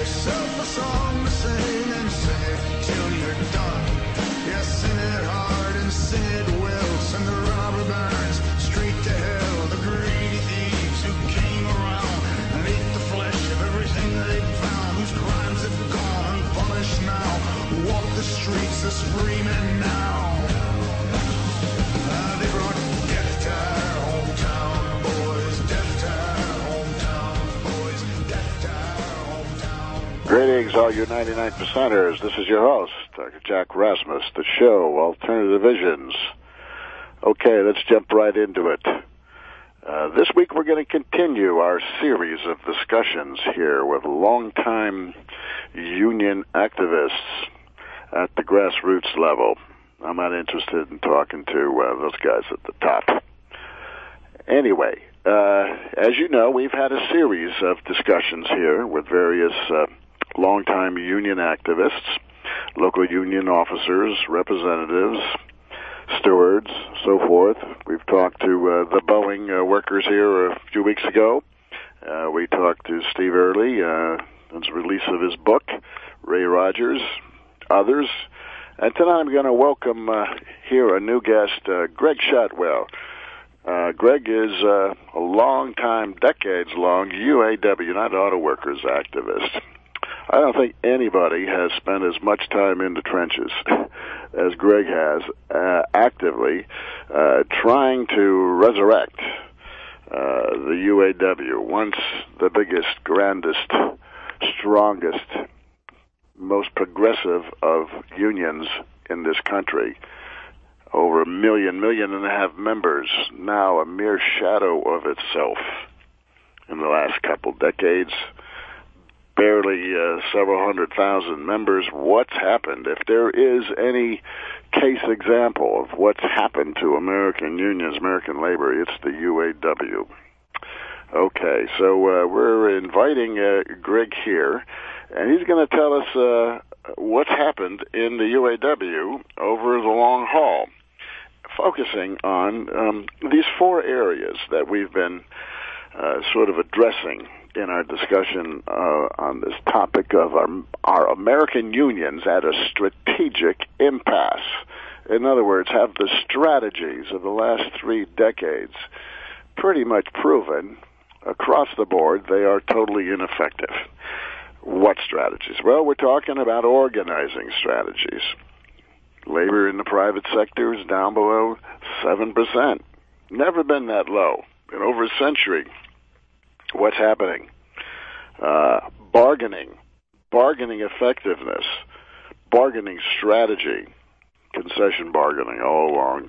yourself a song to sing and sing it till you're done. Yeah, sing it hard and sing it well. Send the robber barons straight to hell. The greedy thieves who came around and ate the flesh of everything they found, whose crimes have gone unpunished now, walk the streets a screaming now. They brought death to our hometown, boys. Death to our hometown, boys. Death to our hometown. Greetings, all you 99%ers. This is your host, Dr. Jack Rasmus, the show, Alternative Visions. Okay, let's jump right into it. This week we're going to continue our series of discussions here with longtime union activists at the grassroots level. I'm not interested in talking to those guys at the top. Anyway, as you know, we've had a series of discussions here with various longtime union activists, local union officers, representatives, stewards, so forth. We've talked to the Boeing workers here a few weeks ago. We talked to Steve Early, on the release of his book, Ray Rogers, others. And tonight I'm going to welcome here a new guest, Greg Shotwell. Greg is a long-time, decades-long UAW, United Auto Workers activist. I don't think anybody has spent as much time in the trenches as Greg has, actively trying to resurrect the UAW, once the biggest, grandest, strongest, most progressive of unions in this country. Over 1.5 million members, now a mere shadow of itself in the last couple decades. Barely several 100,000 members. What's happened? If there is any case example of what's happened to American unions, American labor, it's the UAW. Okay, so we're inviting Greg here, and he's going to tell us what's happened in the UAW over the long haul, focusing on these 4 areas that we've been sort of addressing in our discussion on this topic of our American unions at a strategic impasse. In other words, have the strategies of the last 3 decades pretty much proven across the board they are totally ineffective. What strategies? Well, we're talking about organizing strategies. Labor in the private sector is down below 7%. Never been that low in over a century. What's happening? Bargaining effectiveness, bargaining strategy, concession bargaining all along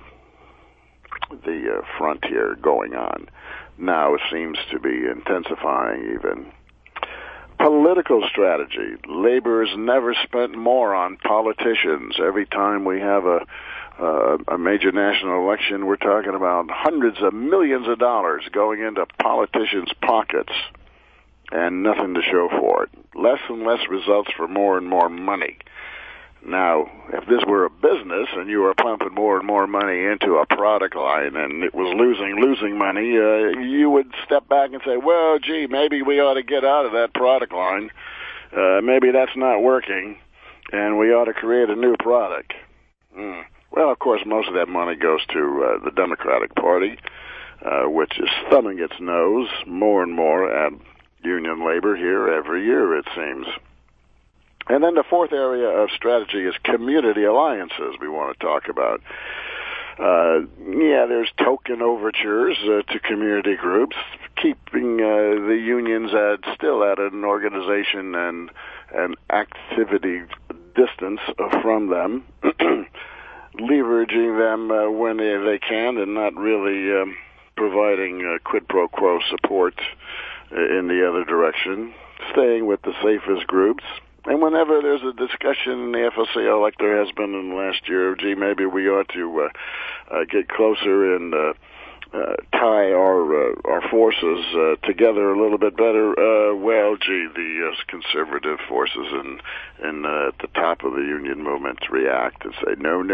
the frontier going on. Now it seems to be intensifying even. Political strategy. Labor has never spent more on politicians. Every time we have a major national election, we're talking about hundreds of millions of dollars going into politicians' pockets and nothing to show for it. Less and less results for more and more money. Now, if this were a business and you were pumping more and more money into a product line and it was losing money, you would step back and say, well, gee, maybe we ought to get out of that product line. Maybe that's not working, and we ought to create a new product. Well, of course, most of that money goes to the Democratic Party, which is thumbing its nose more and more at union labor here every year, it seems. And then the 4th area of strategy is community alliances we want to talk about. There's token overtures to community groups, keeping the unions still at an organization and activity distance from them, leveraging them when they can and not really providing quid pro quo support in the other direction, staying with the safest groups. And whenever there's a discussion in the FOCL like there has been in the last year, gee, maybe we ought to get closer and tie our forces together a little bit better. The conservative forces and at the top of the union movement react and say, no.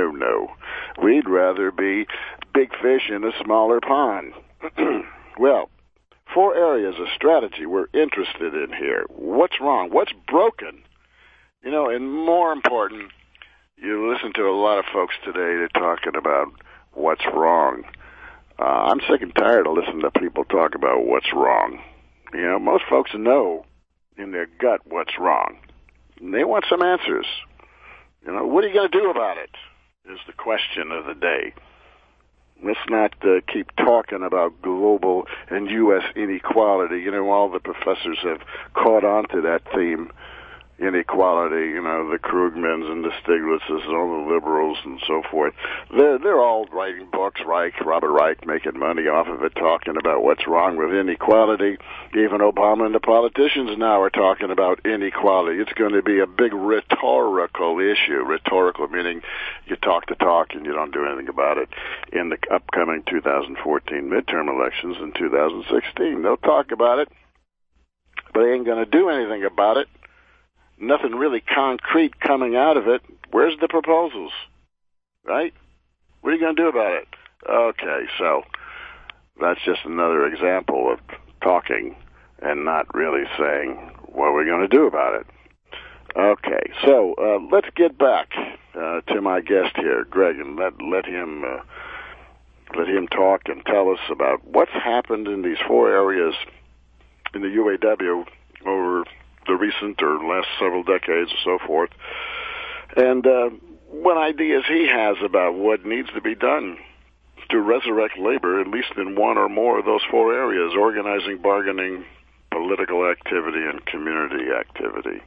We'd rather be big fish in a smaller pond. Well, 4 areas of strategy we're interested in here. What's wrong? What's broken? You know, and more important, you listen to a lot of folks today, they're talking about what's wrong. I'm sick and tired of listening to people talk about what's wrong. You know, most folks know in their gut what's wrong. And they want some answers. You know, what are you going to do about it is the question of the day. Let's not keep talking about global and U.S. inequality. You know, all the professors have caught on to that theme. Inequality, you know, the Krugmans and the Stiglitzes and all the liberals and so forth. They're all writing books, Robert Reich making money off of it, talking about what's wrong with inequality. Even Obama and the politicians now are talking about inequality. It's going to be a big rhetorical issue. Rhetorical meaning you talk the talk and you don't do anything about it. In the upcoming 2014 midterm elections in 2016, they'll talk about it, but they ain't going to do anything about it. Nothing really concrete coming out of it. Where's the proposals? Right? What are you going to do about it? Okay, so that's just another example of talking and not really saying what we're going to do about it. Okay, so let's get back to my guest here, Greg, and let him talk and tell us about what's happened in these 4 areas in the UAW over the recent or last several decades or so forth, and what ideas he has about what needs to be done to resurrect labor, at least in 1 or more of those 4 areas: organizing, bargaining, political activity, and community activity.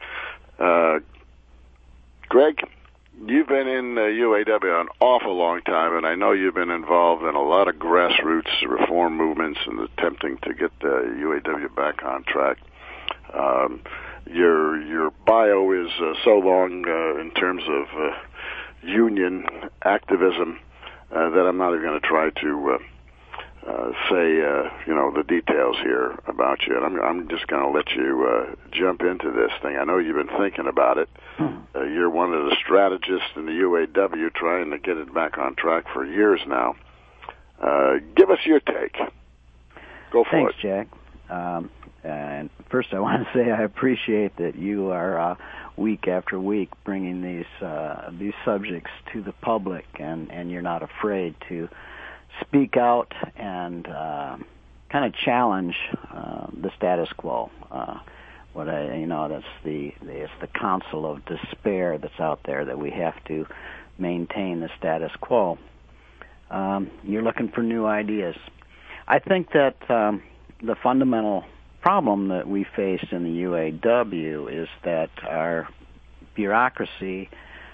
Greg, you've been in UAW an awful long time, and I know you've been involved in a lot of grassroots reform movements and attempting to get the UAW back on track. Your bio is so long in terms of union activism that I'm not even going to try to say the details here about you. And I'm just going to let you jump into this thing. I know you've been thinking about it. You're one of the strategists in the UAW trying to get it back on track for years now. Give us your take. Go for Thanks, it. Jack. And first, I want to say I appreciate that you are week after week bringing these subjects to the public, and you're not afraid to speak out and kind of challenge the status quo. That's the counsel of despair that's out there, that we have to maintain the status quo. You're looking for new ideas. I think that the fundamental problem that we face in the UAW is that our bureaucracy,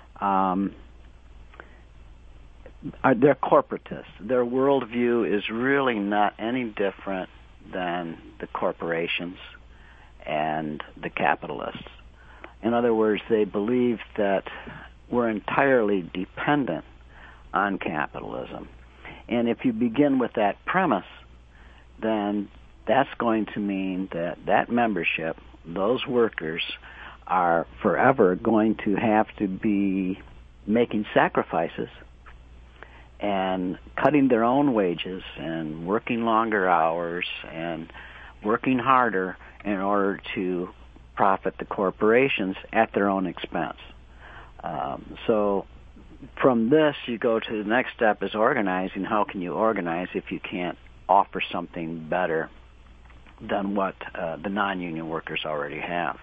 they're corporatists. Their worldview is really not any different than the corporations and the capitalists. In other words, they believe that we're entirely dependent on capitalism. And if you begin with that premise, then that's going to mean that membership, those workers, are forever going to have to be making sacrifices and cutting their own wages and working longer hours and working harder in order to profit the corporations at their own expense. So from this, you go to the next step is organizing. How can you organize if you can't offer something better than what the non-union workers already have?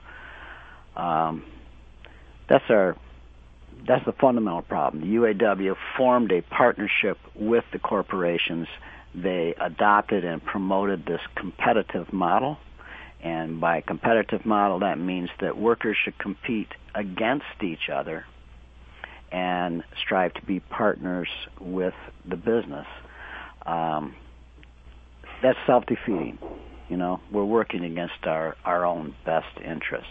That's the fundamental problem. The UAW formed a partnership with the corporations. They adopted and promoted this competitive model, and by competitive model, that means that workers should compete against each other and strive to be partners with the business. That's self-defeating. We're working against our own best interest.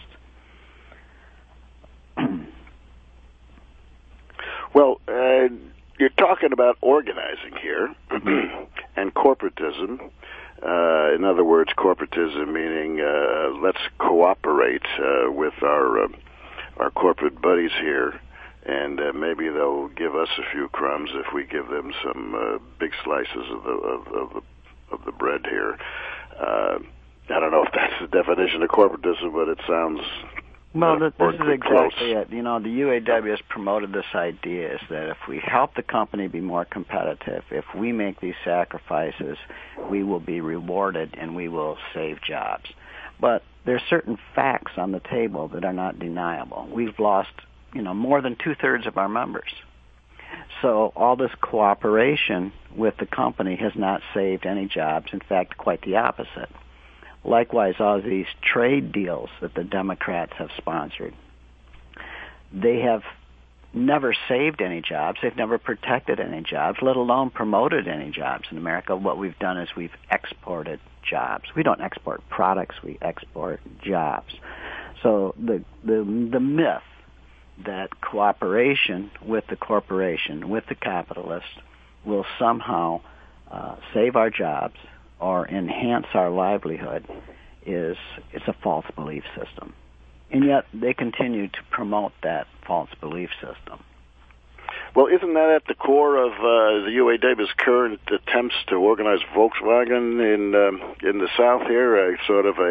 Well, you're talking about organizing here and corporatism. In other words, corporatism meaning let's cooperate with our corporate buddies here, and maybe they'll give us a few crumbs if we give them some big slices of the bread here. I don't know if that's the definition of corporatism, but it sounds... Well, this is exactly close. it. The UAW has promoted this idea is that if we help the company be more competitive, if we make these sacrifices, we will be rewarded and we will save jobs. But there's certain facts on the table that are not deniable. We've lost, more than 2/3 of our members. So all this cooperation with the company has not saved any jobs. In fact, quite the opposite. Likewise, all these trade deals that the Democrats have sponsored, they have never saved any jobs. They've never protected any jobs, let alone promoted any jobs in America. What we've done is we've exported jobs. We don't export products, we export jobs. So the myth that cooperation with the corporation, with the capitalist, will somehow save our jobs or enhance our livelihood it's a false belief system. And yet they continue to promote that false belief system. Well, isn't that at the core of the UAW's current attempts to organize Volkswagen in the South here, sort of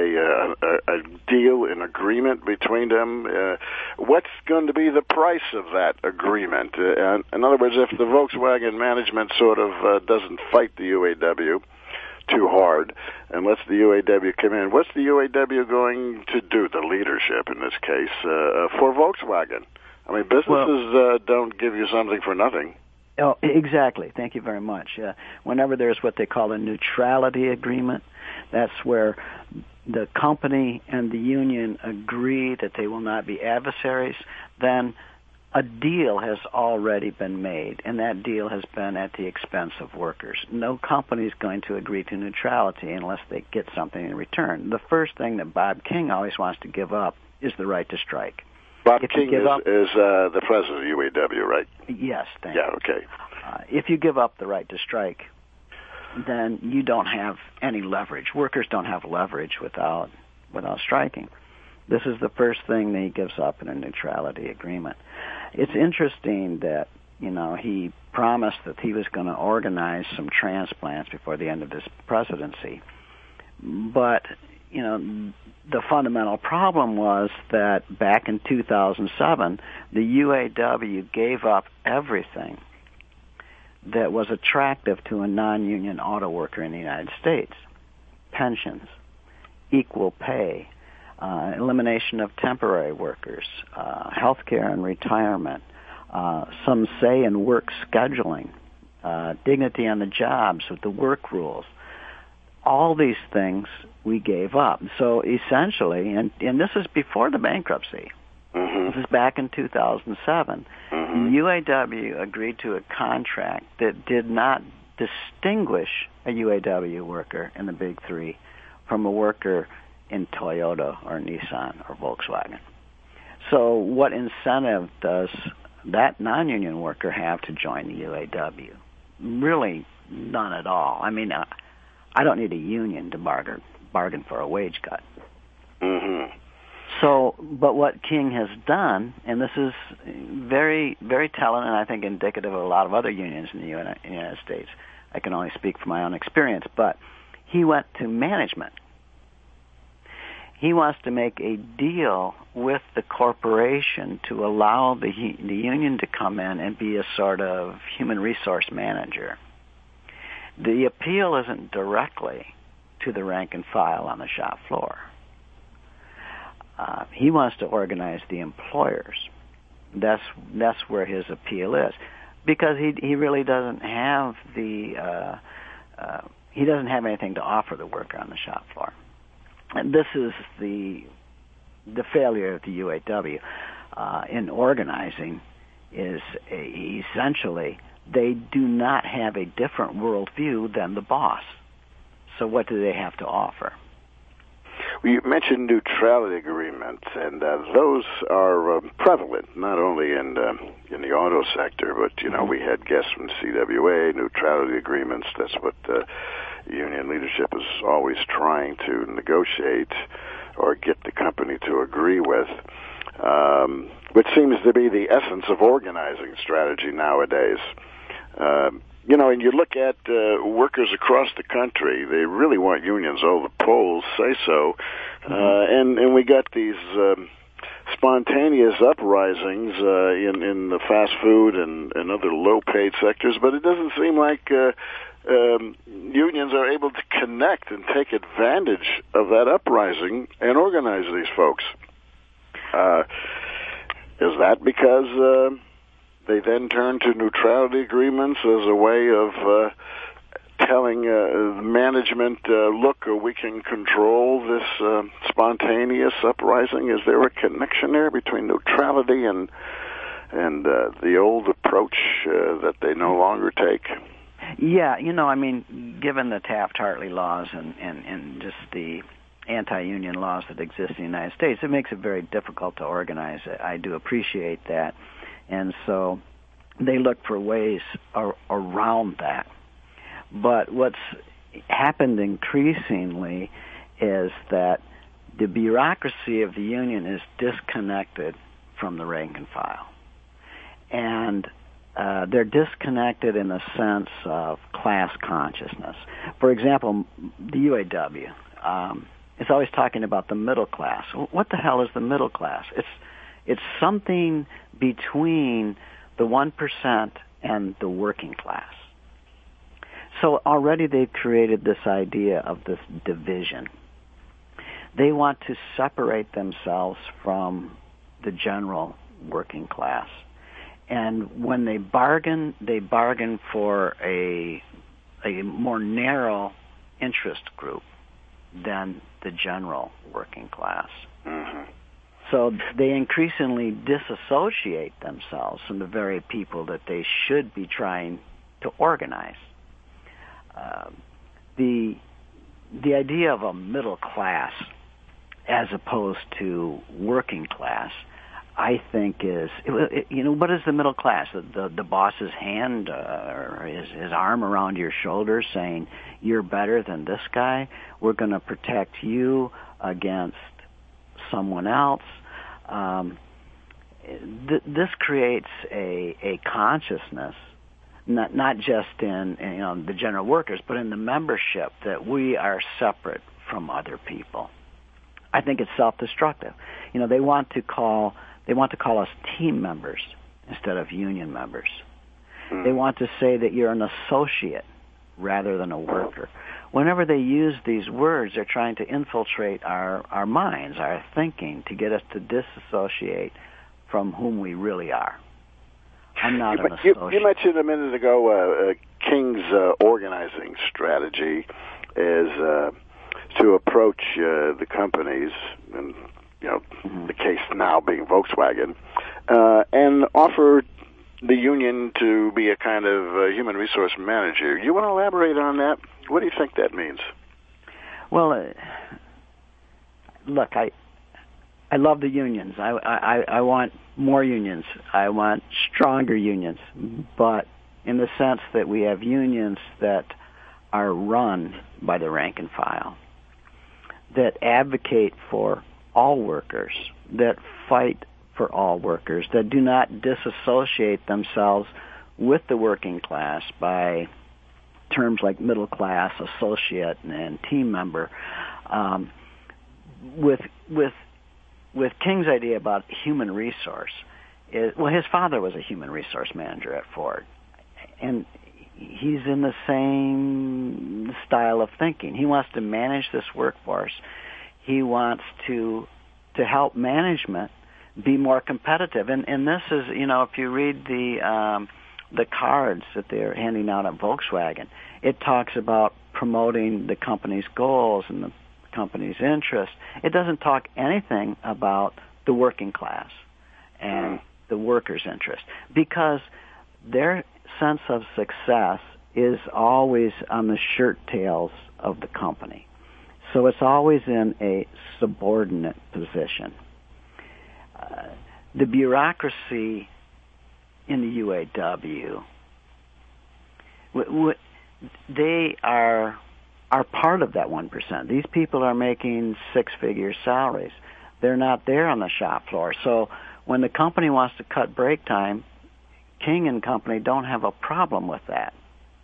a deal, an agreement between them? What's going to be the price of that agreement? In other words, if the Volkswagen management sort of doesn't fight the UAW too hard and lets the UAW come in, what's the UAW going to do, the leadership in this case, for Volkswagen? I mean, businesses don't give you something for nothing. Oh, exactly. Thank you very much. Whenever there's what they call a neutrality agreement, that's where the company and the union agree that they will not be adversaries, then a deal has already been made, and that deal has been at the expense of workers. No company is going to agree to neutrality unless they get something in return. The first thing that Bob King always wants to give up is the right to strike. Bob King is the president of UAW, right? Yes, thank you. Yeah, okay. If you give up the right to strike, then you don't have any leverage. Workers don't have leverage without striking. This is the first thing that he gives up in a neutrality agreement. It's interesting that, he promised that he was going to organize some transplants before the end of his presidency. But, the fundamental problem was that back in 2007, the UAW gave up everything that was attractive to a non-union auto worker in the United States. Pensions, equal pay, elimination of temporary workers, health care and retirement, some say in work scheduling, dignity on the jobs with the work rules. All these things we gave up. So essentially, and this is before the bankruptcy, this is back in 2007, the UAW agreed to a contract that did not distinguish a UAW worker in the big three from a worker in Toyota or Nissan or Volkswagen. So what incentive does that non-union worker have to join the UAW? Really none at all. I mean, I don't need a union to bargain for a wage cut. So, but what King has done, and this is very, very telling and I think indicative of a lot of other unions in the United States. I can only speak from my own experience, but he went to management. He wants to make a deal with the corporation to allow the union to come in and be a sort of human resource manager. The appeal isn't directly to the rank and file on the shop floor. He wants to organize the employers. That's where his appeal is, because he really doesn't have he doesn't have anything to offer the worker on the shop floor. And this is the failure of the UAW in organizing is essentially they do not have a different worldview than the boss. So what do they have to offer? Well, you mentioned neutrality agreements, and those are prevalent not only in the auto sector, but we had guests from CWA, neutrality agreements. That's what union leadership is always trying to negotiate or get the company to agree with, which seems to be the essence of organizing strategy nowadays. and you look at workers across the country, they really want unions. Oh, the polls say so. And we got these spontaneous uprisings in the fast food and other low-paid sectors, but it doesn't seem like unions are able to connect and take advantage of that uprising and organize these folks. Is that because they then turn to neutrality agreements as a way of telling management, look, we can control this spontaneous uprising? Is there a connection there between neutrality and the old approach that they no longer take? Yeah, given the Taft-Hartley laws and just the anti-union laws that exist in the United States, it makes it very difficult to organize. I do appreciate that. And so they look for ways around that. But what's happened increasingly is that the bureaucracy of the union is disconnected from the rank and file. And they're disconnected in the sense of class consciousness. For example, the UAW is always talking about the middle class. What the hell is the middle class? It's something between the 1% and the working class. So already they've created this idea of this division. They want to separate themselves from the general working class. And when they bargain for a more narrow interest group than the general working class. Mm-hmm. So they increasingly disassociate themselves from the very people that they should be trying to organize. The idea of a middle class as opposed to working class, I think is, what is the middle class? The boss's hand or his arm around your shoulder saying, you're better than this guy, we're going to protect you against someone else. This creates a consciousness, not just in the general workers, but in the membership, that we are separate from other people. I think it's self-destructive. They want to call us team members instead of union members. They want to say that you're an associate rather than a worker. Whenever they use these words, they're trying to infiltrate our minds, our thinking, to get us to disassociate from whom we really are. I'm not an associate. You mentioned a minute ago King's organizing strategy is to approach the companies, and the case now being Volkswagen, and offer the union to be a kind of human resource manager. You want to elaborate on that? What do you think that means? Well, look, I love the unions. I want more unions. I want stronger unions. But in the sense that we have unions that are run by the rank and file, that advocate for all workers, that fight for all workers, that do not disassociate themselves with the working class by terms like middle class, associate, and team member. With King's idea about human resource, his father was a human resource manager at Ford, and he's in the same style of thinking. He wants to manage this workforce. He wants to help management be more competitive. And this is, if you read the cards that they're handing out at Volkswagen, it talks about promoting the company's goals and the company's interest. It doesn't talk anything about the working class and the workers' interest, because their sense of success is always on the shirt tails of the company. So it's always in a subordinate position. The bureaucracy in the UAW, they are part of that 1%. These people are making six-figure salaries. They're not there on the shop floor. So when the company wants to cut break time, King and company don't have a problem with that.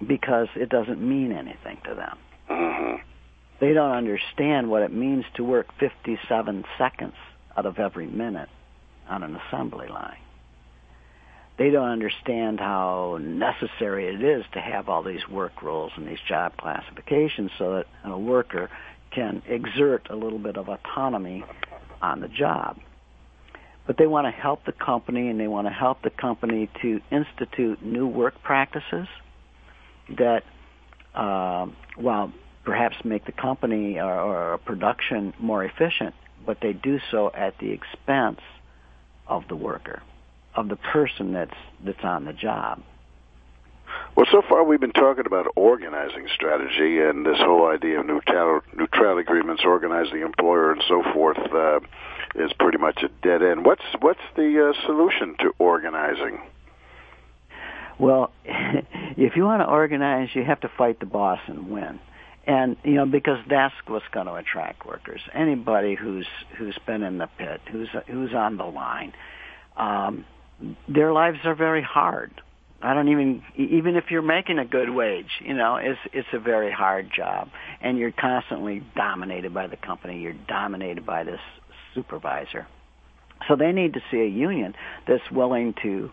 because it doesn't mean anything to them. Mm-hmm. They don't understand what it means to work 57 seconds out of every minute on an assembly line. They don't understand how necessary it is to have all these work rules and these job classifications so that a worker can exert a little bit of autonomy on the job. But they want to help the company, and they want to help the company to institute new work practices that, while perhaps make the company or production more efficient, but they do so at the expense of the worker, of the person that's on the job. Well, so far we've been talking about organizing strategy and this whole idea of neutrality agreements, organizing the employer, and so forth is pretty much a dead end. What's the solution to organizing? Well, if you want to organize, you have to fight the boss and win. And, because that's what's going to attract workers. Anybody who's been in the pit, who's on the line, their lives are very hard. Even if you're making a good wage, it's a very hard job. And you're constantly dominated by the company. You're dominated by this supervisor. So they need to see a union that's willing to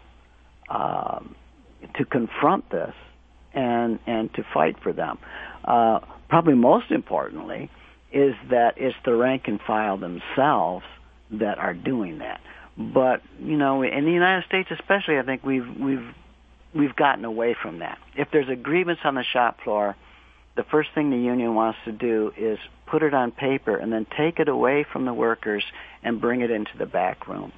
confront this and to fight for them. Probably most importantly is that it's the rank and file themselves that are doing that. But in the United States especially, I think we've gotten away from that. If there's a grievance on the shop floor, the first thing the union wants to do is put it on paper and then take it away from the workers and bring it into the back room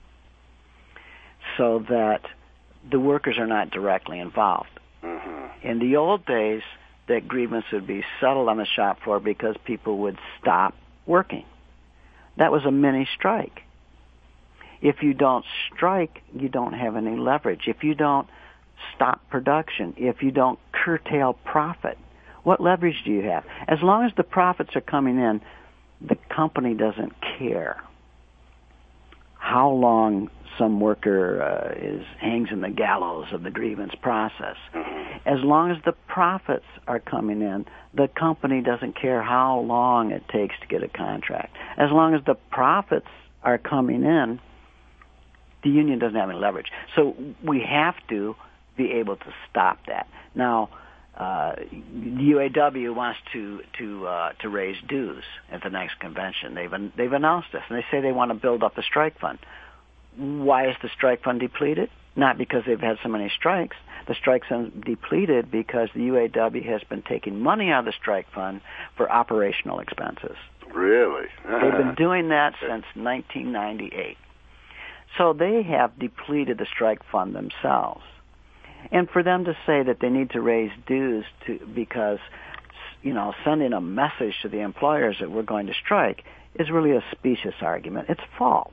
so that the workers are not directly involved. Mm-hmm. In the old days, that grievance would be settled on the shop floor because people would stop working. That was a mini strike. If you don't strike, you don't have any leverage. If you don't stop production, if you don't curtail profit, what leverage do you have? As long as the profits are coming in, the company doesn't care how long some worker hangs in the gallows of the grievance process. As long as the profits are coming in, the company doesn't care how long it takes to get a contract. As long as the profits are coming in, the union doesn't have any leverage. So we have to be able to stop that. Now, the UAW wants to raise dues at the next convention. They've announced this, and they say they want to build up a strike fund. Why is the strike fund depleted? Not because they've had so many strikes. The strike fund depleted because the UAW has been taking money out of the strike fund for operational expenses. Really? They've been doing that since 1998. So they have depleted the strike fund themselves. And for them to say that they need to raise dues because, sending a message to the employers that we're going to strike is really a specious argument. It's false.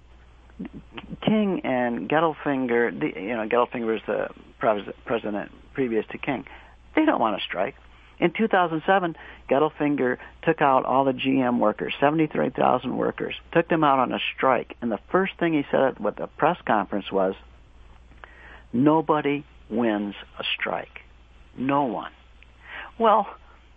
King and Gettelfinger, Gettelfinger was the president previous to King. They don't want to strike. In 2007, Gettelfinger took out all the GM workers, 73,000 workers, took them out on a strike. And the first thing he said at the press conference was, nobody wins a strike. No one. Well,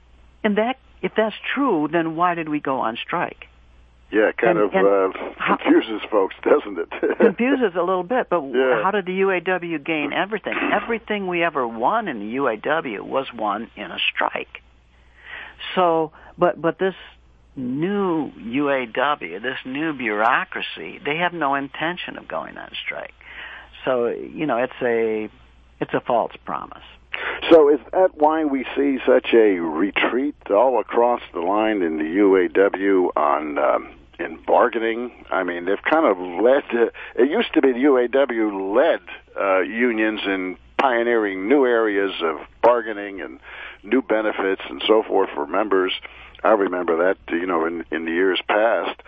if that's true, then why did we go on strike? Yeah, confuses folks, doesn't it? Confuses a little bit, but yeah. How did the UAW gain everything? Everything we ever won in the UAW was won in a strike. So, but this new UAW, this new bureaucracy, they have no intention of going on strike. So, it's a false promise. So is that why we see such a retreat all across the line in the UAW on in bargaining? I mean, they've kind of led. It used to be the UAW led unions in pioneering new areas of bargaining and new benefits and so forth for members. I remember that, in the years past.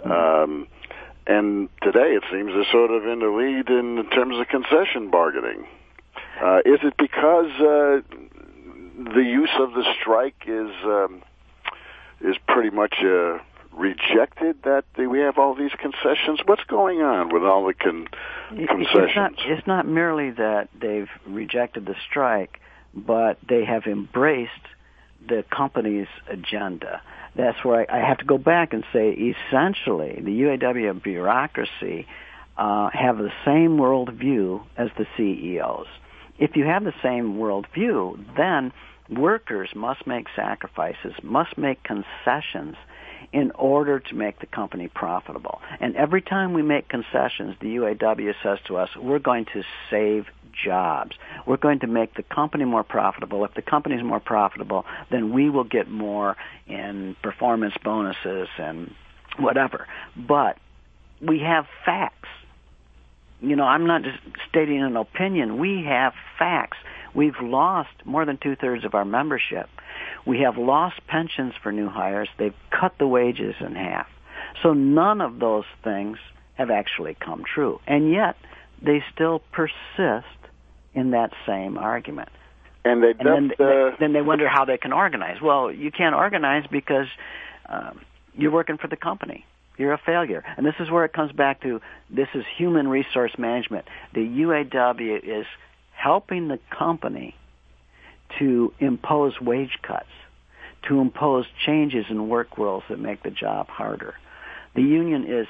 And today it seems they're sort of in the lead in terms of concession bargaining. Is it because the use of the strike is pretty much rejected that we have all these concessions? What's going on with all the concessions? It's not merely that they've rejected the strike, but they have embraced the company's agenda. That's where I have to go back and say, essentially, the UAW bureaucracy have the same worldview as the CEOs. If you have the same worldview, then workers must make sacrifices, must make concessions in order to make the company profitable. And every time we make concessions, the UAW says to us, we're going to save jobs. We're going to make the company more profitable. If the company is more profitable, then we will get more in performance bonuses and whatever. But we have facts. You know, I'm not just stating an opinion. We have facts. We've lost more than 2/3 of our membership. We have lost pensions for new hires. They've cut the wages in half. So none of those things have actually come true. And yet, they still persist in that same argument. And then they wonder how they can organize. Well, you can't organize because you're working for the company. You're a failure. And this is where it comes back to, this is human resource management. The UAW is helping the company to impose wage cuts, to impose changes in work rules that make the job harder. The union is,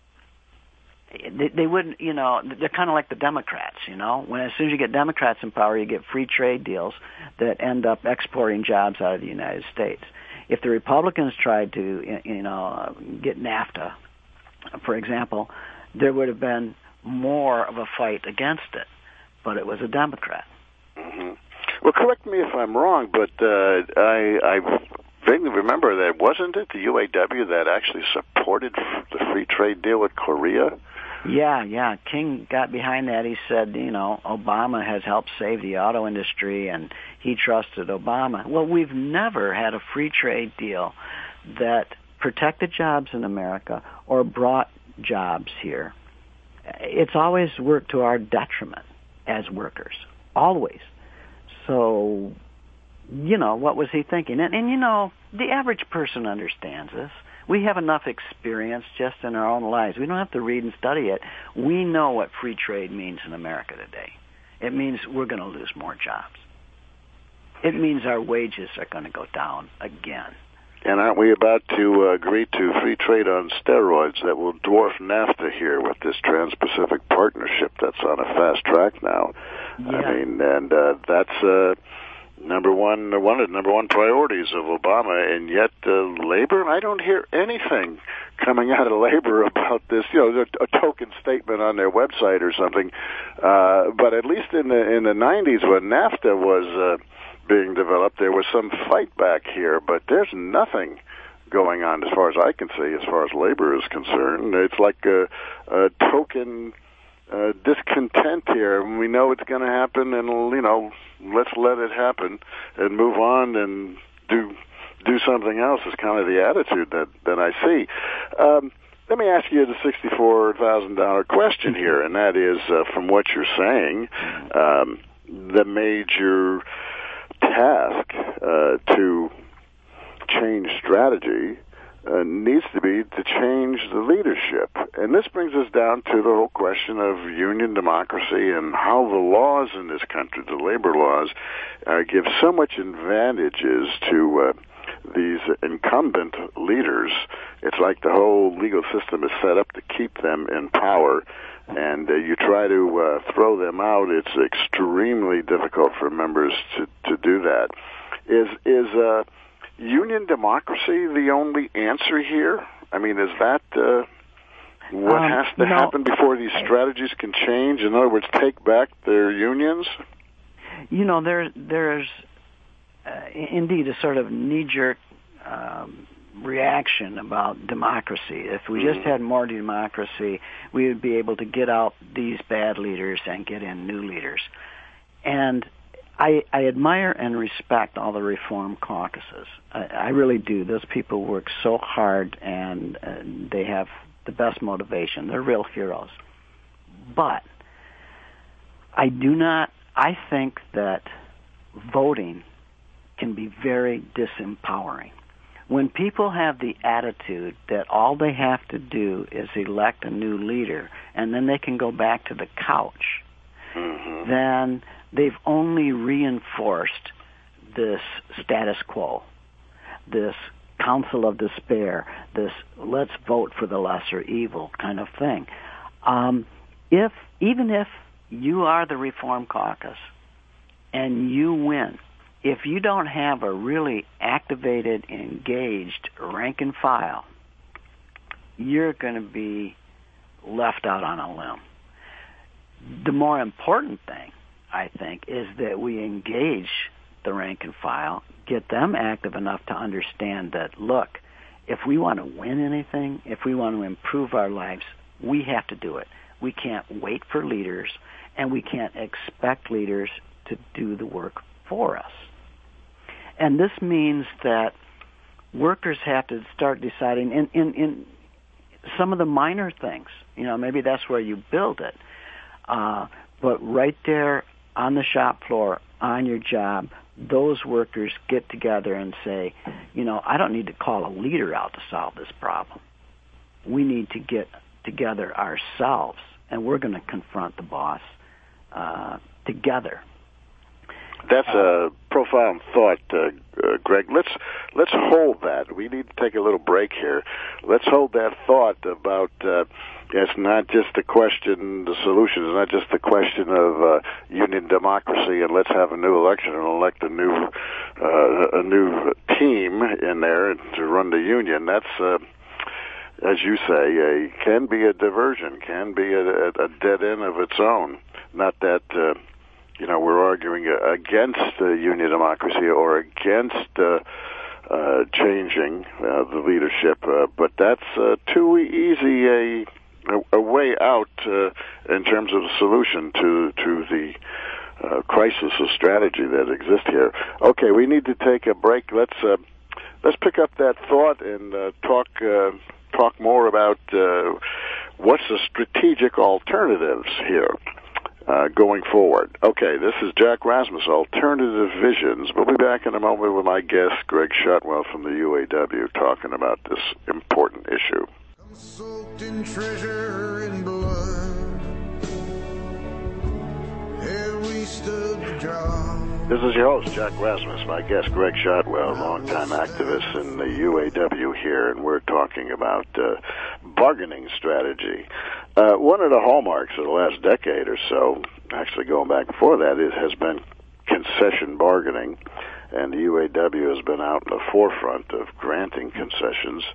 they wouldn't, you know, they're kind of like the Democrats, you know. When as soon as you get Democrats in power, you get free trade deals that end up exporting jobs out of the United States. If the Republicans tried to, get NAFTA, for example, there would have been more of a fight against it, but it was a Democrat. Mm-hmm. Well, correct me if I'm wrong, but I vaguely remember that wasn't it the UAW that actually supported the free trade deal with Korea? Yeah. King got behind that. He said, Obama has helped save the auto industry, and he trusted Obama. Well, we've never had a free trade deal that protected jobs in America or brought jobs here. It's always worked to our detriment as workers, always. So, what was he thinking? And the average person understands this. We have enough experience just in our own lives. We don't have to read and study it. We know what free trade means in America today. It means we're going to lose more jobs. It means our wages are going to go down again. And aren't we about to agree to free trade on steroids that will dwarf NAFTA here with this Trans-Pacific Partnership that's on a fast track now? Yeah. I mean, and that's one of the number one priorities of Obama, and yet labor, I don't hear anything coming out of labor about this. A token statement on their website or something. But at least in the 90s when NAFTA was being developed, there was some fight back here, but there's nothing going on as far as I can see, as far as labor is concerned. It's like a token discontent here, and we know it's going to happen, and let's let it happen and move on and do something else is kind of the attitude that I see. Let me ask you the $64,000 question here, and that is, from what you're saying, the major task to change strategy needs to be to change the leadership. And this brings us down to the whole question of union democracy and how the laws in this country, the labor laws, give so much advantages to these incumbent leaders. It's like the whole legal system is set up to keep them in power, and you try to throw them out. It's extremely difficult for members to do that. Is union democracy the only answer here? I mean, is that what has to happen before these strategies can change? In other words, take back their unions? There's indeed a sort of knee-jerk reaction about democracy. If we just had more democracy, we would be able to get out these bad leaders and get in new leaders. And I admire and respect all the reform caucuses. I really do. Those people work so hard, and they have the best motivation. They're real heroes. But I think that voting can be very disempowering. When people have the attitude that all they have to do is elect a new leader and then they can go back to the couch, then they've only reinforced this status quo, this council of despair, this let's vote for the lesser evil kind of thing. Even if you are the Reform Caucus and you win, if you don't have a really activated, engaged rank and file, you're going to be left out on a limb. The more important thing, I think, is that we engage the rank and file, get them active enough to understand that, look, if we want to win anything, if we want to improve our lives, we have to do it. We can't wait for leaders, and we can't expect leaders to do the work for us. And this means that workers have to start deciding in some of the minor things. Maybe that's where you build it. But right there on the shop floor, on your job, those workers get together and say, I don't need to call a leader out to solve this problem. We need to get together ourselves, and we're going to confront the boss together. That's a profound thought, Greg. Let's hold that. We need to take a little break here. Let's hold that thought about it's not just the question, the solution is not just the question of union democracy and let's have a new election and elect a new team in there to run the union. That's as you say, can be a diversion, can be a dead end of its own. Not that we're arguing against union democracy or against changing the leadership, but that's too easy a way out in terms of the solution to the crisis of strategy that exists here. Okay, we need to take a break. Let's pick up that thought and talk more about what's the strategic alternatives here. Going forward. Okay, this is Jack Rasmus, Alternative Visions. We'll be back in a moment with my guest, Greg Shotwell from the UAW, talking about this important issue. I'm soaked in treasure and blood. Have we stood the job? This is your host, Jack Rasmus. My guest, Greg Shotwell, longtime activist in the UAW here, and we're talking about bargaining strategy. One of the hallmarks of the last decade or so, actually going back before that, it has been concession bargaining, and the UAW has been out in the forefront of granting concessions.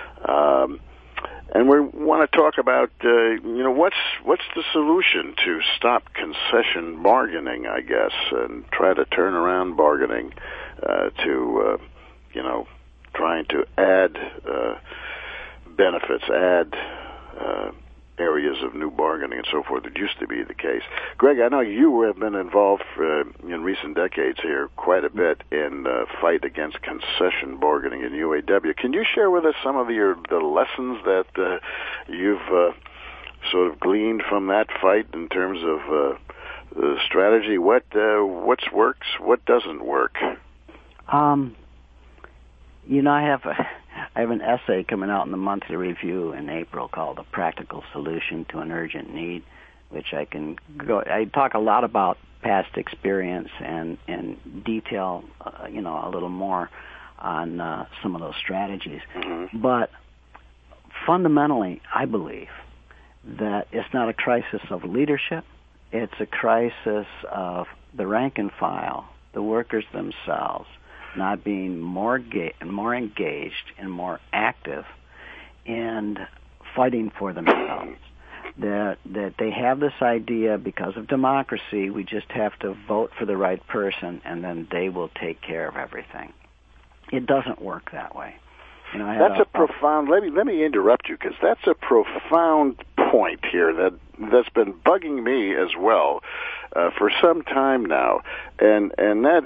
And we want to talk about, what's the solution to stop concession bargaining, I guess, and try to turn around bargaining to, trying to add benefits, add areas of new bargaining and so forth. It used to be the case. Greg, I know you have been involved in recent decades here quite a bit in the fight against concession bargaining in UAW. Can you share with us some of the lessons that you've sort of gleaned from that fight in terms of the strategy? What works, what doesn't work? I have an essay coming out in the monthly review in April called "A Practical Solution to an Urgent Need," which I talk a lot about past experience and detail, a little more on some of those strategies. Mm-hmm. But fundamentally, I believe that it's not a crisis of leadership. It's a crisis of the rank and file, the workers themselves, not being more engaged and more active in fighting for themselves. That they have this idea, because of democracy, we just have to vote for the right person and then they will take care of everything. It doesn't work that way. That's a profound. Let me interrupt you, because that's a profound point here that's been bugging me as well for some time now, and that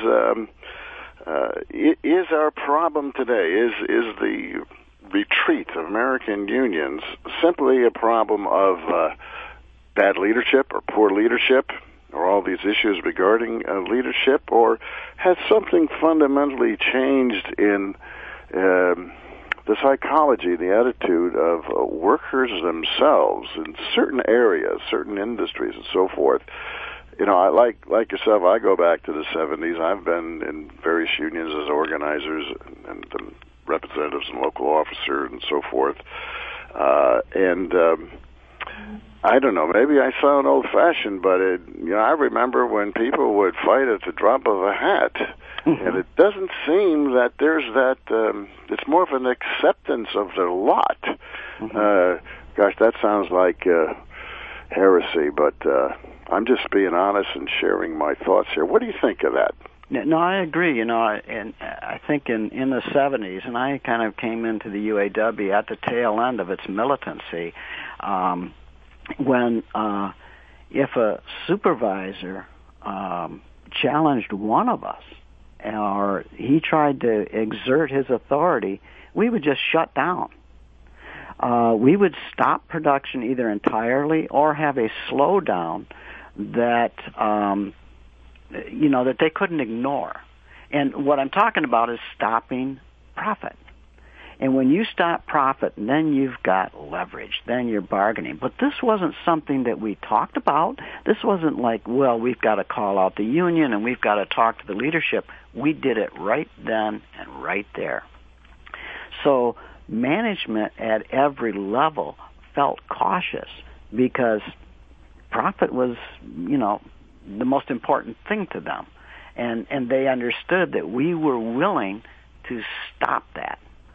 is our problem today. Is the retreat of American unions simply a problem of bad leadership or poor leadership, or all these issues regarding leadership, or has something fundamentally changed in the psychology, the attitude of workers themselves in certain areas, certain industries, and so forth? I like yourself. I go back to the 70s. I've been in various unions as organizers and representatives and local officer and so forth. I don't know. Maybe I sound old-fashioned, but I remember when people would fight at the drop of a hat, and it doesn't seem that there's that. It's more of an acceptance of their lot. Gosh, that sounds like heresy, but I'm just being honest and sharing my thoughts here. What do you think of that? No, I agree. And I think in the 70s, and I kind of came into the UAW at the tail end of its militancy, when if a supervisor challenged one of us, or he tried to exert his authority, we would just shut down. We would stop production either entirely or have a slowdown that that they couldn't ignore. And what I'm talking about is stopping profit. And when you stop profit, then you've got leverage. Then you're bargaining. But this wasn't something that we talked about. This wasn't like, well, we've got to call out the union and we've got to talk to the leadership. We did it right then and right there. So management at every level felt cautious because profit was, the most important thing to them. And they understood that we were willing to stop that.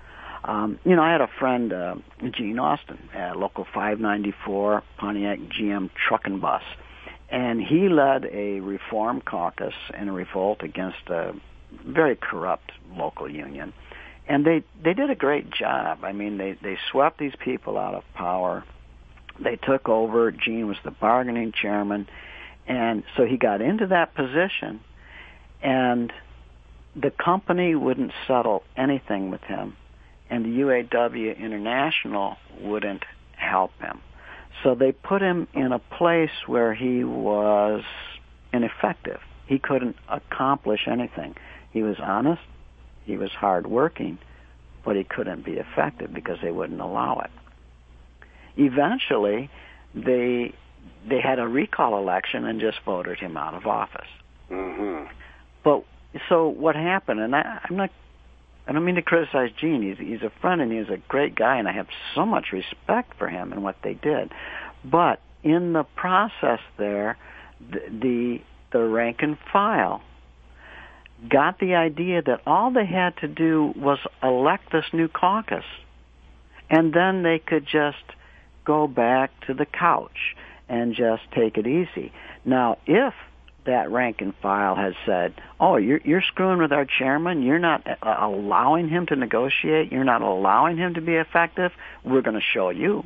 I had a friend, Gene Austin, at Local 594, Pontiac GM Truck and Bus, and he led a reform caucus in a revolt against a very corrupt local union. And they did a great job. I mean, they swept these people out of power. They took over. Gene was the bargaining chairman. And so he got into that position, and the company wouldn't settle anything with him, and the UAW International wouldn't help him. So they put him in a place where he was ineffective. He couldn't accomplish anything. He was honest, he was hardworking, but he couldn't be effective because they wouldn't allow it. Eventually, they had a recall election and just voted him out of office. But so what happened? And I don't mean to criticize Gene. He's a friend and he's a great guy, and I have so much respect for him and what they did. But in the process there, the rank and file got the idea that all they had to do was elect this new caucus, and then they could just go back to the couch and just take it easy. Now, if that rank and file had said, oh, you're screwing with our chairman, you're not allowing him to negotiate, you're not allowing him to be effective, we're going to show you.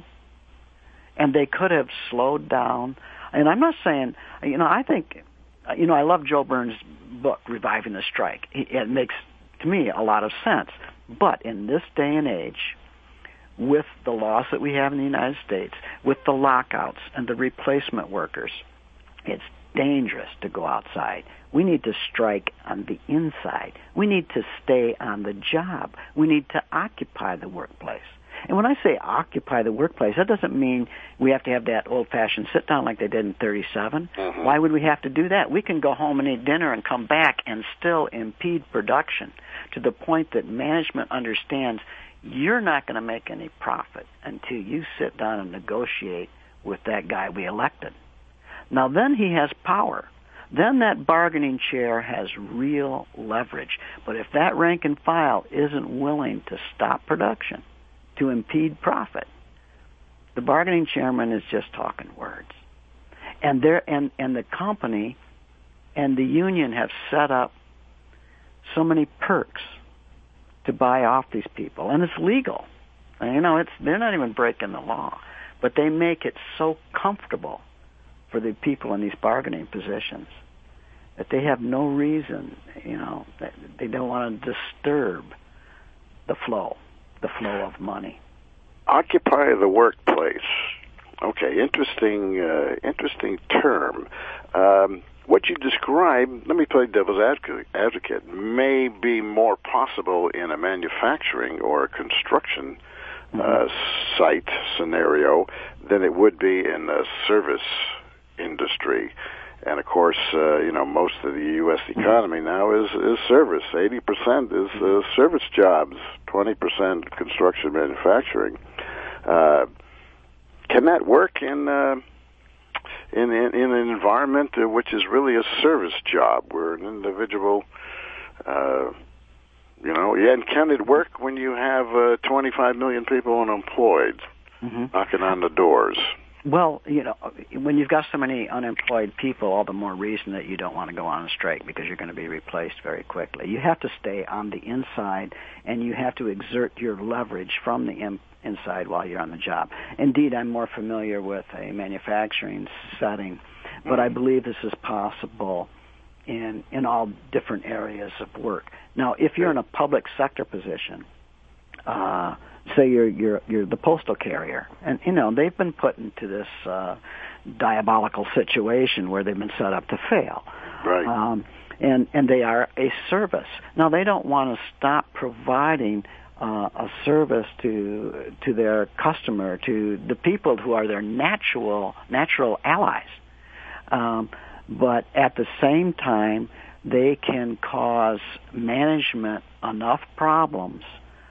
And they could have slowed down. And I'm not saying, I think, I love Joe Burns' book, Reviving the Strike. It makes, to me, a lot of sense. But in this day and age, with the laws that we have in the United States, with the lockouts and the replacement workers, it's dangerous to go outside. We need to strike on the inside. We need to stay on the job. We need to occupy the workplace. And when I say occupy the workplace, that doesn't mean we have to have that old-fashioned sit-down like they did in 37. Why would we have to do that? We can go home and eat dinner and come back and still impede production to the point that management understands you're not going to make any profit until you sit down and negotiate with that guy we elected. Now then he has power. Then that bargaining chair has real leverage. But if that rank and file isn't willing to stop production, to impede profit, the bargaining chairman is just talking words. And the company and the union have set up so many perks to buy off these people, and it's legal. And, they're not even breaking the law, but they make it so comfortable for the people in these bargaining positions that they have no reason, that they don't want to disturb the flow of money. Occupy the workplace. Okay, interesting term. What you describe, let me play devil's advocate, may be more possible in a manufacturing or a construction site scenario than it would be in the service industry. And of course, most of the U.S. economy now is service. 80% is service jobs, 20% construction, manufacturing. Can that work in an environment which is really a service job, where an individual, and can it work when you have 25 million people unemployed, knocking on the doors? Well, when you've got so many unemployed people, all the more reason that you don't want to go on a strike, because you're going to be replaced very quickly. You have to stay on the inside, and you have to exert your leverage from the inside while you're on the job. Indeed, I'm more familiar with a manufacturing setting, but I believe this is possible in all different areas of work. Now, if you're in a public sector position, say you're the postal carrier, and they've been put into this diabolical situation where they've been set up to fail. Right. And they are a service. Now, they don't want to stop providing a service to their customer, to the people who are their natural allies. But at the same time, they can cause management enough problems,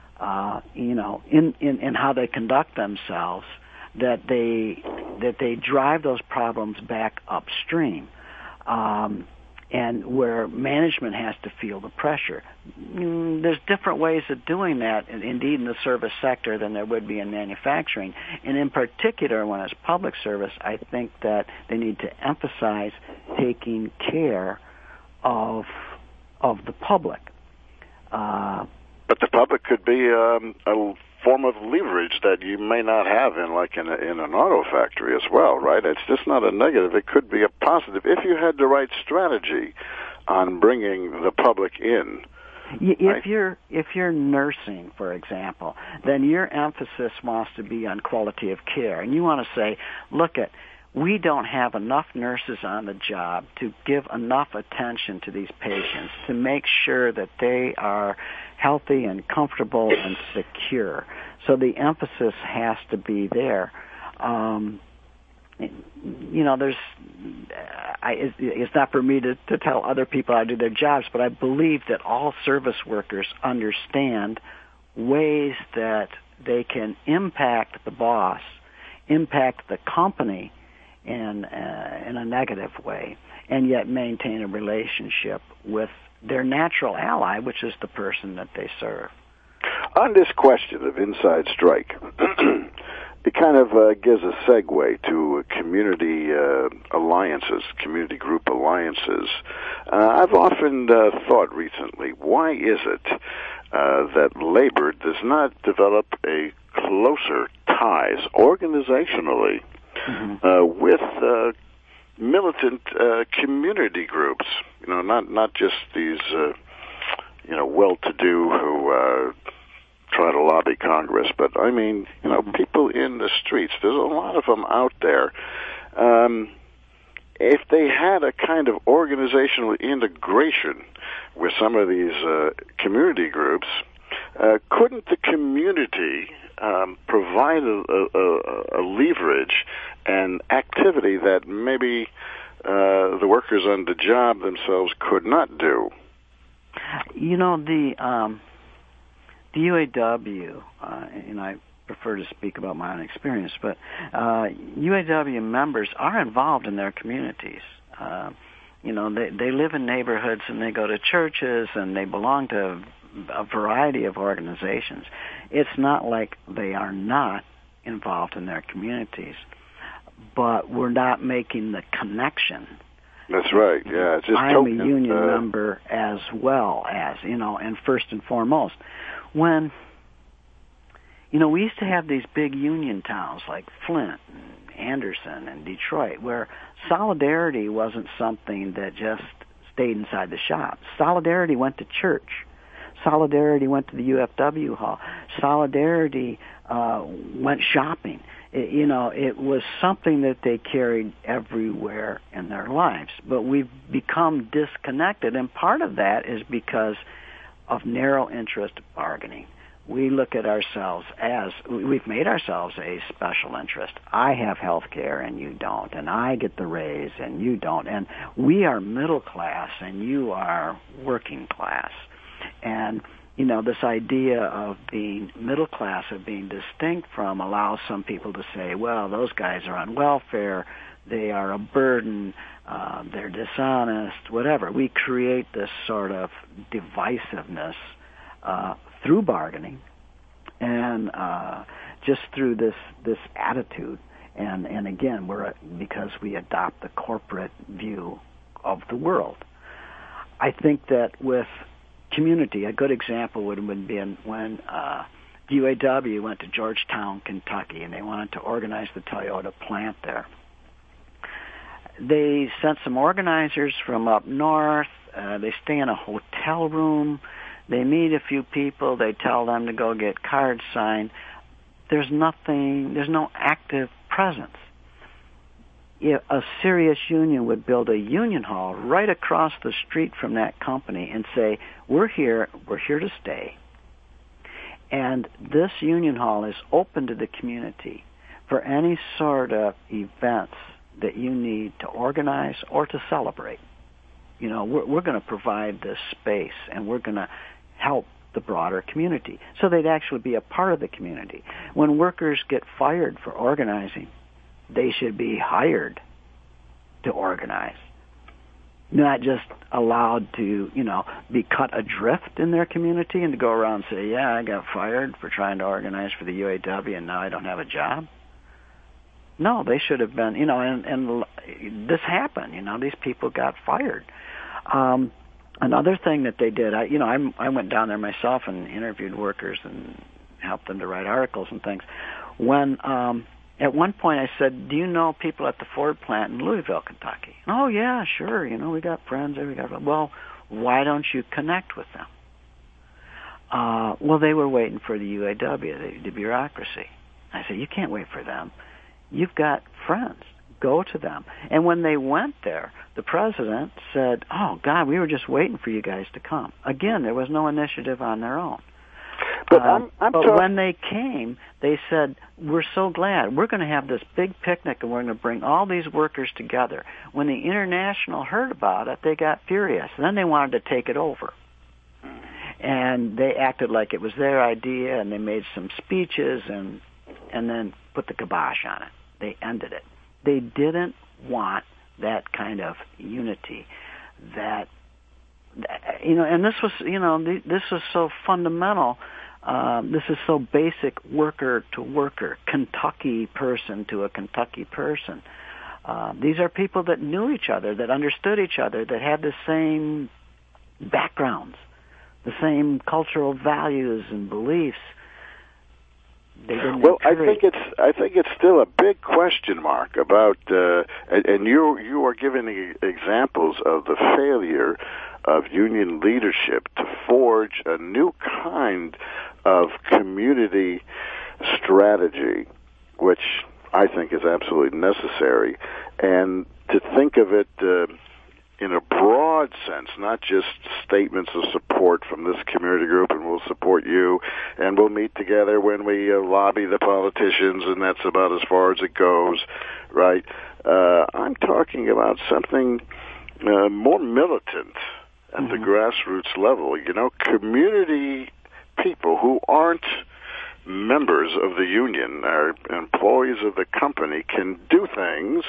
in how they conduct themselves, that they drive those problems back upstream, and where management has to feel the pressure. There's different ways of doing that, indeed, in the service sector than there would be in manufacturing. And in particular, when it's public service, I think that they need to emphasize taking care of the public. But the public could be a form of leverage that you may not have in an auto factory as well, right? It's just not a negative. It could be a positive if you had the right strategy on bringing the public in. If you're nursing, for example, then your emphasis wants to be on quality of care, and you want to say, we don't have enough nurses on the job to give enough attention to these patients to make sure that they are healthy and comfortable and secure. So the emphasis has to be there. It's not for me to tell other people how to do their jobs, but I believe that all service workers understand ways that they can impact the boss, impact the company in a negative way, and yet maintain a relationship with their natural ally, which is the person that they serve. On this question of inside strike, it kind of gives a segue to community alliances, community group alliances. I've often thought recently, why is it that labor does not develop a closer ties organizationally with militant community groups? Not just these well-to-do who try to lobby Congress, but I mean, people in the streets. There's a lot of them out there. If they had a kind of organizational integration with some of these community groups, couldn't the community provide a leverage and activity that maybe the workers on the job themselves could not do? The UAW, and I prefer to speak about my own experience, but UAW members are involved in their communities. They live in neighborhoods, and they go to churches, and they belong to a variety of organizations. It's not like they are not involved in their communities, but we're not making the connection. That's right, yeah. It's just I'm a union member as well as, and first and foremost. When, we used to have these big union towns like Flint and Anderson and Detroit, where solidarity wasn't something that just stayed inside the shop. Solidarity went to church. Solidarity went to the UFW hall. Solidarity went shopping. It was something that they carried everywhere in their lives. But we've become disconnected, and part of that is because of narrow interest bargaining. we look at ourselves as, we've made ourselves a special interest. I have health care and you don't, and I get the raise and you don't, and we are middle class and you are working class. And, you know, this idea of being middle class, of being distinct from, allows some people to say, well, those guys are on welfare, they are a burden, they're dishonest, whatever. We create this sort of divisiveness through bargaining and just through this attitude. And again, because we adopt the corporate view of the world. I think that with community, a good example would have been when UAW went to Georgetown, Kentucky, and they wanted to organize the Toyota plant there. They sent some organizers from up north. They stay in a hotel room. They meet a few people. They tell them to go get cards signed. There's no active presence. A serious union would build a union hall right across the street from that company and say, we're here to stay. And this union hall is open to the community for any sort of events that you need to organize or to celebrate. You know, we're going to provide this space, and we're going to help the broader community. So they'd actually be a part of the community. When workers get fired for organizing, they should be hired to organize, not just allowed to, you know, be cut adrift in their community and to go around and say, yeah, I got fired for trying to organize for the UAW and now I don't have a job. No, they should have been, you know, and this happened, you know, these people got fired. Another thing that they did, I went down there myself and interviewed workers and helped them to write articles and things. When at one point I said, do you know people at the Ford plant in Louisville, Kentucky? Oh, yeah, sure, you know, we got friends there. Well, why don't you connect with them? Well, they were waiting for the UAW, the bureaucracy. I said, you can't wait for them. You've got friends. Go to them. And when they went there, the president said, oh, God, we were just waiting for you guys to come. Again, there was no initiative on their own. But when they came, they said, we're so glad. We're going to have this big picnic, and we're going to bring all these workers together. When the International heard about it, they got furious. And then they wanted to take it over. And they acted like it was their idea, and they made some speeches and then put the kibosh on it. They ended it. They didn't want that kind of unity that, you know, and this was, you know, this was so fundamental. This is so basic, worker to worker, Kentucky person to a Kentucky person. These are people that knew each other, that understood each other, that had the same backgrounds, the same cultural values and beliefs. Well, I think it's still a big question mark about, and you are giving examples of the failure of union leadership to forge a new kind of community strategy, which I think is absolutely necessary, and to think of it in a broad sense, not just statements of support from this community group and we'll support you and we'll meet together when we lobby the politicians and that's about as far as it goes, right? I'm talking about something more militant at the grassroots level, you know, community people who aren't members of the union or employees of the company can do things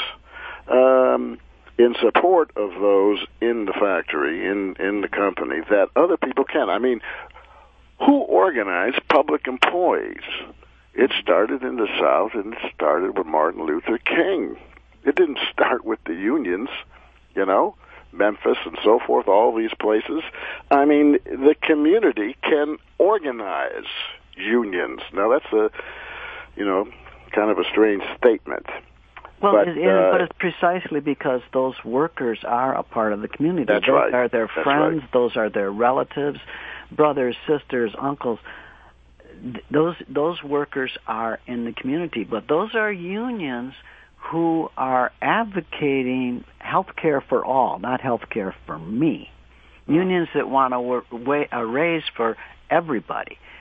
in support of those in the factory, in the company, that other people can. I mean, who organized public employees? It started in the South, and it started with Martin Luther King. It didn't start with the unions, you know, Memphis and so forth, all these places. I mean, the community can organize unions. Now, that's a, you know, kind of a strange statement. Well, but it's precisely because those workers are a part of the community. That's those right. are their That's friends. right. Those are their relatives, brothers, sisters, uncles. Those workers are in the community, but those are unions who are advocating health care for all, not health care for me. Unions that want a raise for everybody.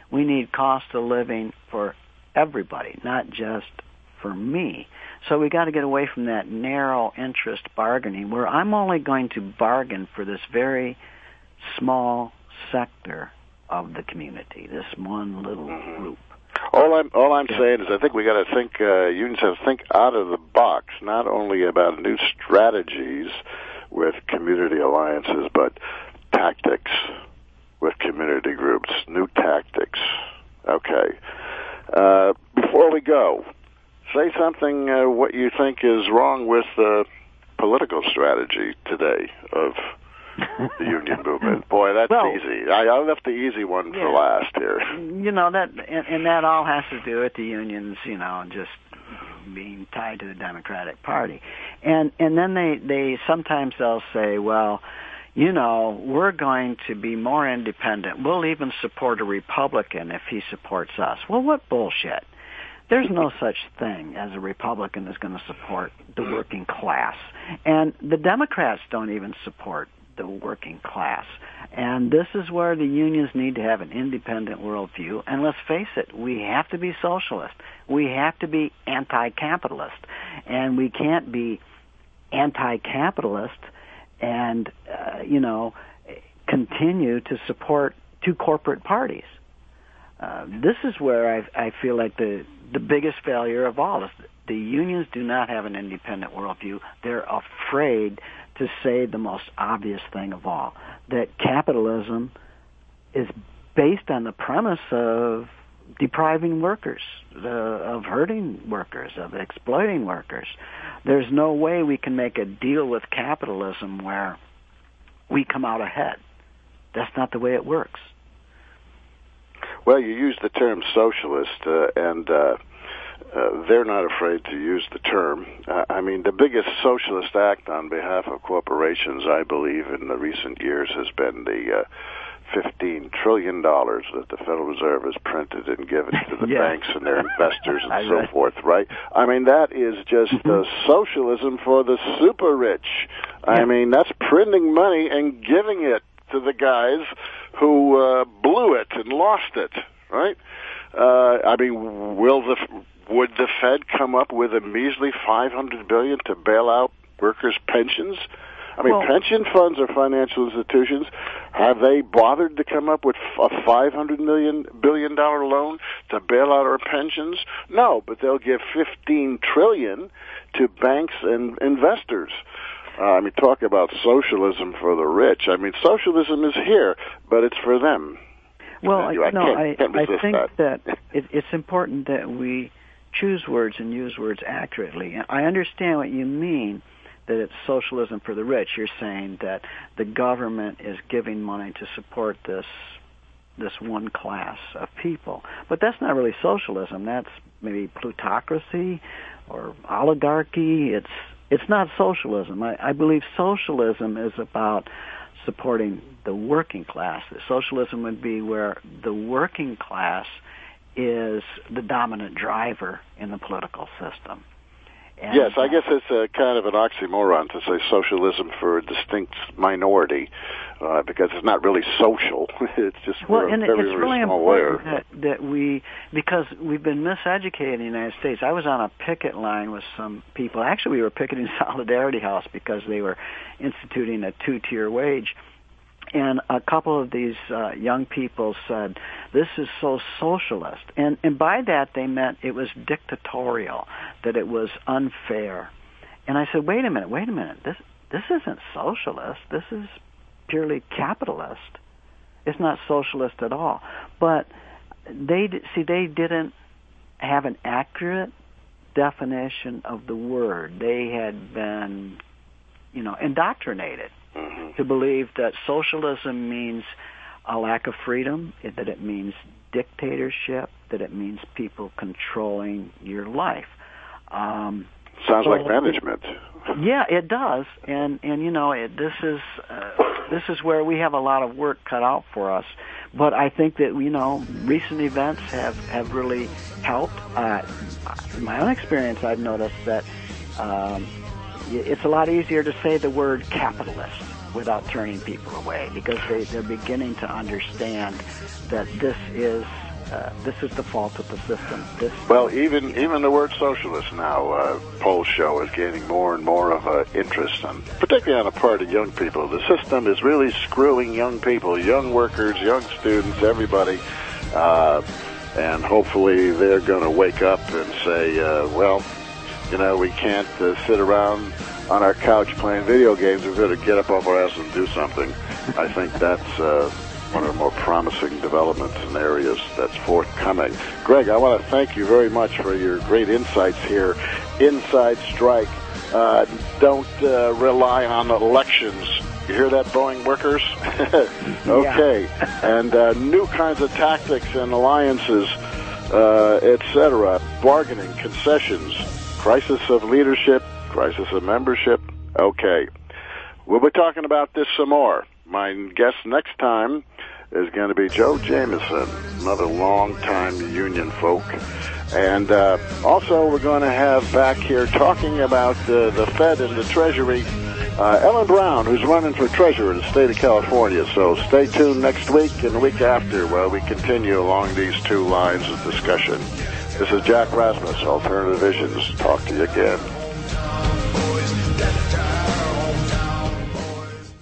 We need cost of living for everybody, not just for me. So we got to get away from that narrow interest bargaining where I'm only going to bargain for this very small sector of the community, this one little group. All I'm saying is I think we got to think, unions have to think out of the box, not only about new strategies with community alliances, but tactics with community groups, new tactics. Okay. Before we go, say something what you think is wrong with the political strategy today of the union movement. Boy, that's easy. I left the easy one for last here. You know, that all has to do with the unions, just being tied to the Democratic Party. And then they sometimes they'll say, well, we're going to be more independent. We'll even support a Republican if he supports us. Well, what bullshit. There's no such thing as a Republican that's going to support the working class. And the Democrats don't even support the working class. And this is where the unions need to have an independent worldview. And let's face it, we have to be socialist. We have to be anti-capitalist. And we can't be anti-capitalist and, continue to support two corporate parties. This is where I feel like the biggest failure of all is the unions do not have an independent worldview. They're afraid to say the most obvious thing of all, that capitalism is based on the premise of depriving workers, of hurting workers, of exploiting workers. There's no way we can make a deal with capitalism where we come out ahead. That's not the way it works. Well, you use the term socialist, and they're not afraid to use the term. The biggest socialist act on behalf of corporations, I believe, in the recent years has been the $15 trillion that the Federal Reserve has printed and given to the banks and their investors and so forth, right? That is just socialism for the super rich. That's printing money and giving it to the guys who blew it and lost it, right? Would the Fed come up with a measly $500 billion to bail out workers' pensions? Pension funds are financial institutions. Have they bothered to come up with a $500 billion loan to bail out our pensions? No, but they'll give $15 trillion to banks and investors. Talk about socialism for the rich. Socialism is here, but it's for them. Well, I think that it's important that we choose words and use words accurately. I understand what you mean, that it's socialism for the rich. You're saying that the government is giving money to support this one class of people. But that's not really socialism. That's maybe plutocracy or oligarchy. It's not socialism. I believe socialism is about supporting the working class. Socialism would be where the working class is the dominant driver in the political system. And yes, I guess it's a kind of an oxymoron to say socialism for a distinct minority, because it's not really social. It's just for a very, it's really very small layer. that because we've been miseducated in the United States. I was on a picket line with some people. Actually, we were picketing Solidarity House because they were instituting a 2-tier wage. And a couple of these young people said, this is so socialist. And by that they meant it was dictatorial, that it was unfair. And I said, wait a minute, this isn't socialist. This is purely capitalist. It's not socialist at all. But they didn't have an accurate definition of the word. They had been, indoctrinated to believe that socialism means a lack of freedom, that it means dictatorship, that it means people controlling your life. Sounds like management. Yeah, it does, and this is where we have a lot of work cut out for us. But I think that recent events have really helped. In my own experience, I've noticed that it's a lot easier to say the word capitalist without turning people away, because they're beginning to understand that this is this is the fault of the system. Well, even the word socialist now, polls show, is gaining more and more of interest, particularly on the part of young people. The system is really screwing young people, young workers, young students, everybody, and hopefully they're going to wake up and say, well, we can't sit around on our couch playing video games. We've got to get up off our ass and do something. I think that's one of the more promising developments in areas that's forthcoming. Greg, I want to thank you very much for your great insights here. Inside Strike. Don't rely on elections. You hear that, Boeing workers? Okay. And new kinds of tactics and alliances, etc. Bargaining, concessions, crisis of leadership, crisis of membership. Okay. We'll be talking about this some more. My guest next time is going to be Joe Jameson, another long-time union folk. And also we're going to have back here talking about the Fed and the Treasury, Ellen Brown, who's running for treasurer in the state of California. So stay tuned next week and the week after while we continue along these two lines of discussion. This is Jack Rasmus, Alternative Visions. Talk to you again.